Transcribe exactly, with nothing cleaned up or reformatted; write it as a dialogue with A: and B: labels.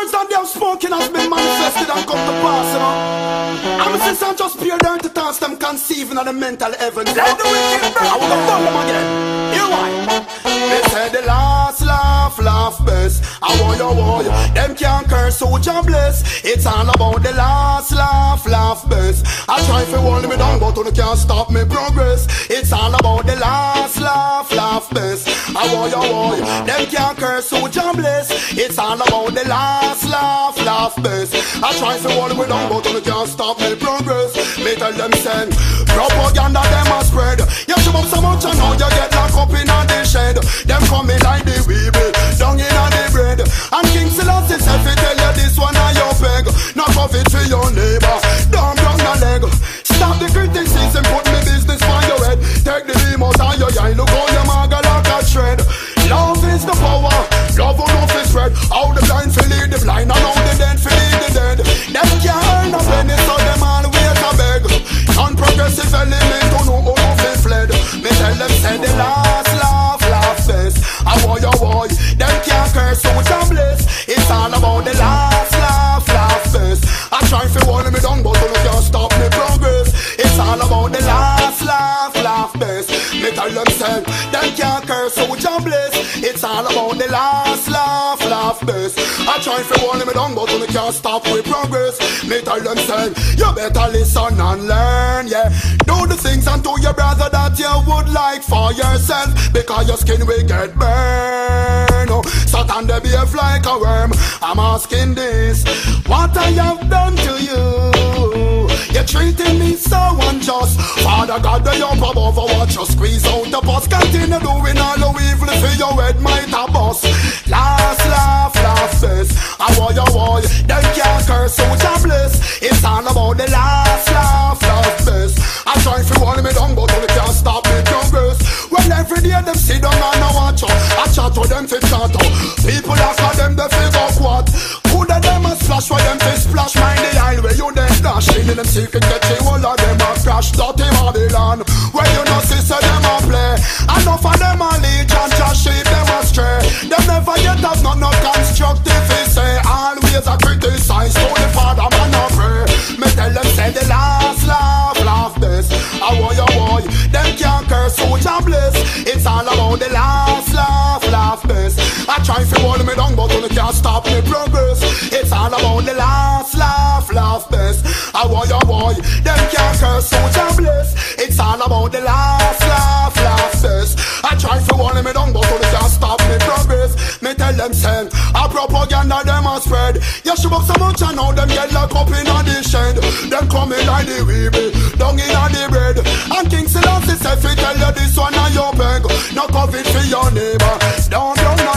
A: words that they have spoken has been manifested and come to pass, you know. I'm since I just peer down to toss them conceiving of the mental heaven. Let the wicked burn. I will go burn them again. Hear why? They said the last laugh, laugh best. I want your war. Them can't curse, so jobless. It's all about the last laugh, laugh best. I try to hold me down, but you can't stop me progress. It's all about the last laugh, laugh best. I want your war. Them can't curse, so jobless. It's all about the last laugh, laugh best. I try to hold me down, but you can't stop me progress. Me tell them send propaganda them a spread. You show up so much and now you get locked up in a the shed. Them coming like the weevil down in a the bread. And King Selassie said fi tell you this one a your peg. Not of it for your neighbor. Don't down the leg. Stop the criticism, put me business for your head. Take the beam out of your eye. Look how your maga like a shred. Love is the power. Love will not is spread. How the blind feel lead the blind, and how the dead feel lead the dead. Them can't earn a penny, so them all wait a beg. Non-progressive element who know who no feel fled. Me tell them say the last laugh, laugh best. I want your boy, them can't curse, so jobless. It's all about the last laugh, laugh best. I try to hold me down, but you can't stop me progress. It's all about the last laugh, laugh best. Me tell them say them can't curse, so jobless. It's all about the last laugh, laugh best. I try to hold me down, but you can't stop me progress. Me tell them say you better listen and learn, yeah. Do the things unto your brother that you would like for yourself, because your skin will get burned. Oh, Satan they behave like a worm. I'm asking this, what I have done to you? You're treating me so unjust. Father God, they up above, watch you squeeze out the bus. Continue doing all the evil for your head might a bust. Last laugh, laugh best. I want your boy, them can't curse, so jobless. It's all about the last laugh, laugh best. I try to hold me down, but you can't stop me progress. Well, every day them sit down and I watch out. I chat to them for chat out. People ask for them the figure what. Could have them a splash for them to splash. Mind the aisle where you then dash. In them secret get you all of them a crash. Dirty Babylon, where you know sister them a play. Enough of them a leech and just sheep them a stray. Them never yet have not no constructive to say. Always a criticize, so the father man a pray. Me tell them say the last laugh, laugh best. I want your boy, them can't curse, so jobless. It's all about the last laugh, laugh best. I try to hold me down, but you can't stop me progress. It's all about the last laugh, laugh best. I want your boy, them can't curse, so jobless. It's all about the last laugh, laugh best. I try to hold me down, but you can't stop me progress. Me tell them say, a propaganda them a spread. You show up so much and now them get locked up in a the shed. Them coming like the weevil down in a the bread. And King Selassie said fi tell you this one a your peg. No cover it for your neighbor. Don't, don't, no